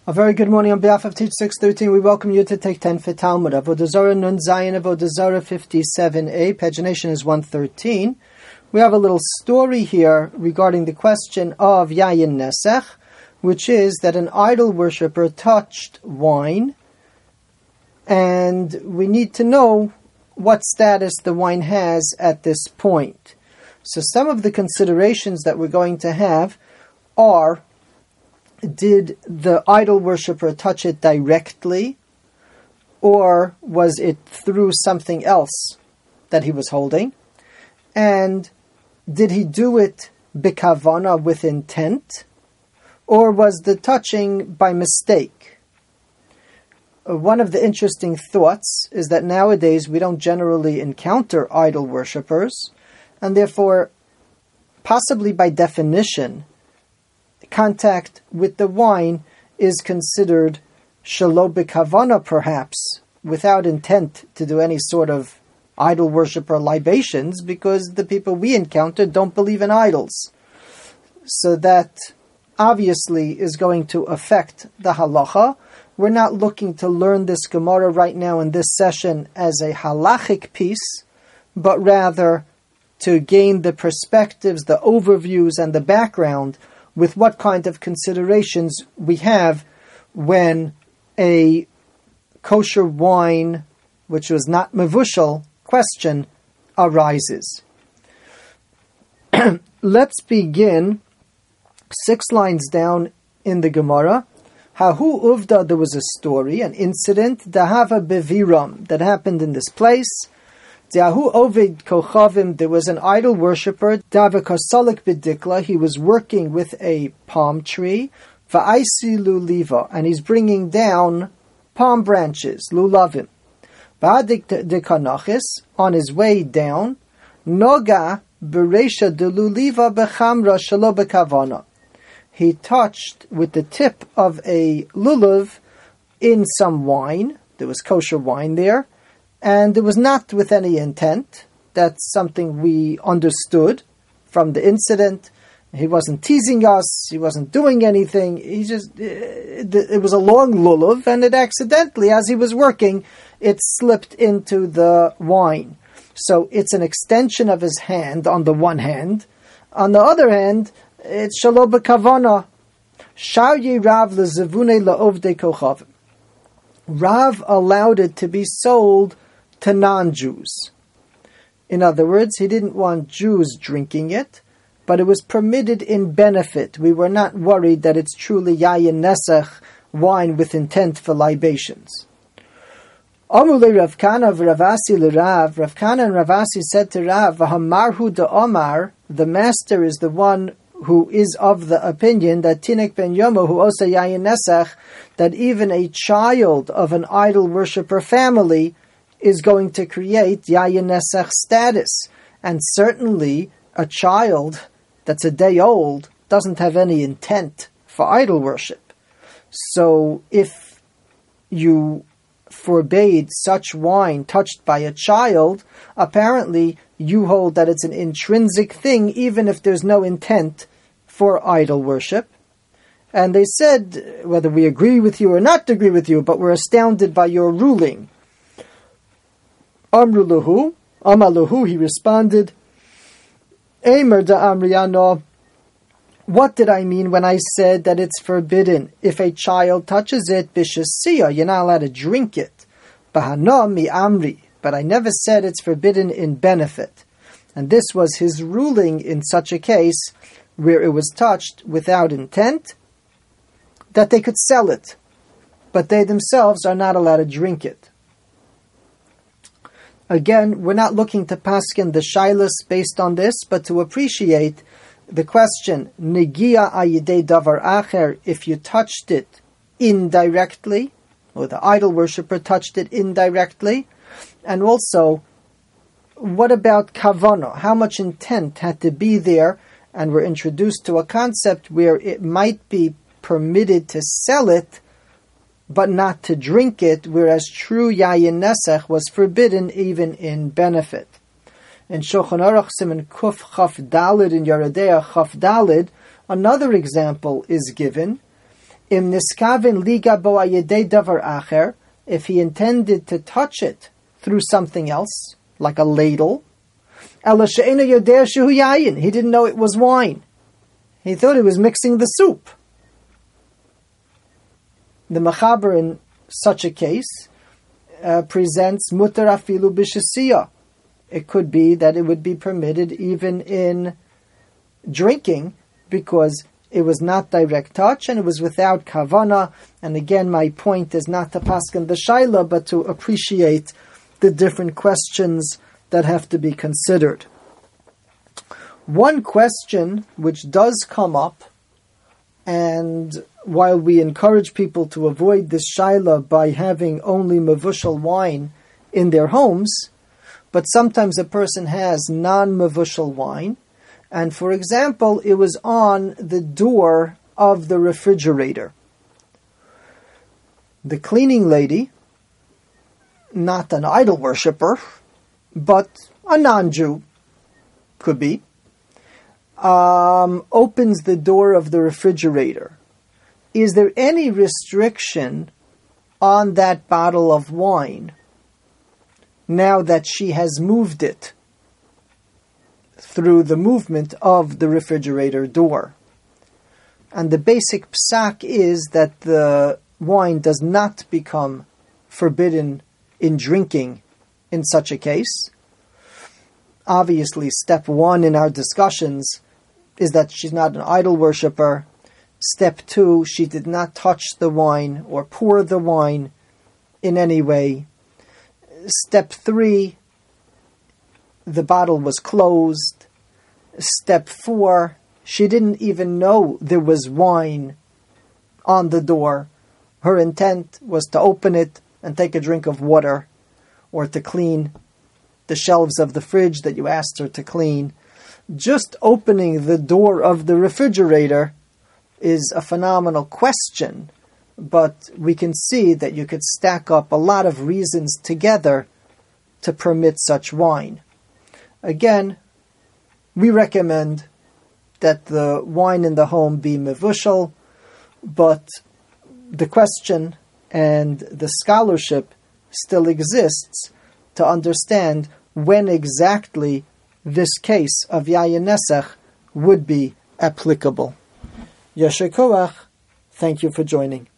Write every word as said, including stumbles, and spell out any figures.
A very good morning on behalf of Teach six thirteen. We welcome you to take ten for Talmud. Avodah Zarah Nun Zayin, Avodah Zarah fifty-seven a. Pagination is one thirteen. We have a little story here regarding the question of Yayin Nesech, which is that an idol worshipper touched wine, and we need to know what status the wine has at this point. So some of the considerations that we're going to have are: did the idol worshipper touch it directly, or was it through something else that he was holding? And did he do it bikavana, with intent, or was the touching by mistake? One of the interesting thoughts is that nowadays we don't generally encounter idol worshippers, and therefore, possibly by definition, contact with the wine is considered shelo b'kavana, perhaps, without intent to do any sort of idol worship or libations, because the people we encounter don't believe in idols. So that obviously is going to affect the halacha. We're not looking to learn this Gemara right now in this session as a halachic piece, but rather to gain the perspectives, the overviews, and the background with what kind of considerations we have when a kosher wine, which was not mevushal, question arises. Let's begin six lines down in the Gemara. Hahu uvda, there was a story, an incident, dahava beviram, that happened in this place. Dahu Ovid Kochavim, there was an idol worshipper, Davakosalik Bidikla, he was working with a palm tree, Va'aisi Luliva, and he's bringing down palm branches, Lulavim. Ba'adik Dekanachis, on his way down, Noga Beresha de Luliva Bechamra Shalo Bekavana. He touched with the tip of a lulav in some wine, there was kosher wine there, and it was not with any intent. That's something we understood from the incident. He wasn't teasing us. He wasn't doing anything. He just, it, it was a long lulav, and it accidentally, as he was working, it slipped into the wine. So it's an extension of his hand on the one hand. On the other hand, it's shelo b'kavana. Sha'yi Rav lezevune la'ovdei kochavim. Rav allowed it to be sold to non-Jews. In other words, he didn't want Jews drinking it, but it was permitted in benefit. We were not worried that it's truly Yayin Nesech, wine with intent for libations. Amule Rav Kana v'Ravasi l'Rav. Rav Kana and Ravasi said to Rav, V'hamarhu de Omar, the master is the one who is of the opinion that Tinek ben Yomo, who osa Yayin Nesech, that even a child of an idol worshipper family is going to create Yayin Nesech status. And certainly a child that's a day old doesn't have any intent for idol worship. So if you forbade such wine touched by a child, apparently you hold that it's an intrinsic thing, even if there's no intent for idol worship. And they said, whether we agree with you or not agree with you, but we're astounded by your ruling. Amrulahu, Amaluhu, he responded, Eimer da Amriano, what did I mean when I said that it's forbidden? If a child touches it, bishasiya, you're not allowed to drink it. Bahana mi amri, but I never said it's forbidden in benefit. And this was his ruling in such a case where it was touched without intent, that they could sell it, but they themselves are not allowed to drink it. Again, we're not looking to paskin the shilas based on this, but to appreciate the question, Negia ayidei davar acher, if you touched it indirectly, or the idol worshipper touched it indirectly, and also, what about kavana? How much intent had to be there? And we're introduced to a concept where it might be permitted to sell it, but not to drink it, whereas true Yayin Nesech was forbidden even in benefit. In Shulchan Aruch Siman Kuf Chaf Dalid in Yeridea Chaf Dalid, another example is given. Im niskavin liga bo ayedei davar acher, if he intended to touch it through something else, like a ladle, ela she'ena yodea shehu yayin, he didn't know it was wine. He thought he was mixing the soup. The Mechaber in such a case uh, presents mutar afilu b'shesiyah. It could be that it would be permitted even in drinking, because it was not direct touch and it was without kavana. And again, my point is not to paskin the shaila, but to appreciate the different questions that have to be considered. One question which does come up, and while we encourage people to avoid this shaila by having only mevushal wine in their homes, but sometimes a person has non-mevushal wine, and for example, it was on the door of the refrigerator. The cleaning lady, not an idol worshipper, but a non-Jew, could be, um, opens the door of the refrigerator. Is there any restriction on that bottle of wine now that she has moved it through the movement of the refrigerator door? And the basic psak is that the wine does not become forbidden in drinking in such a case. Obviously, step one in our discussions is that she's not an idol worshipper. Step two, she did not touch the wine or pour the wine in any way. Step three, the bottle was closed. Step four, she didn't even know there was wine on the door. Her intent was to open it and take a drink of water, or to clean the shelves of the fridge that you asked her to clean. Just opening the door of the refrigerator is a phenomenal question, but we can see that you could stack up a lot of reasons together to permit such wine. Again, we recommend that the wine in the home be mevushal, but the question and the scholarship still exists to understand when exactly this case of Yayin Nesach would be applicable. Yasher Koach, thank you for joining.